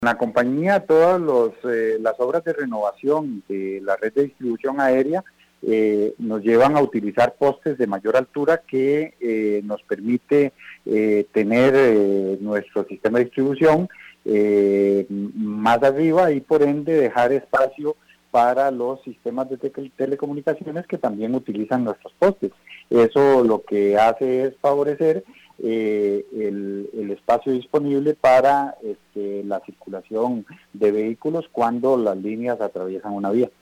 La compañía, todas las obras de renovación de la red de distribución aérea nos llevan a utilizar postes de mayor altura que nos permite tener nuestro sistema de distribución más arriba y por ende dejar espacio para los sistemas de telecomunicaciones que también utilizan nuestros postes. Eso lo que hace es favorecer el espacio disponible para la circulación de vehículos cuando las líneas atraviesan una vía.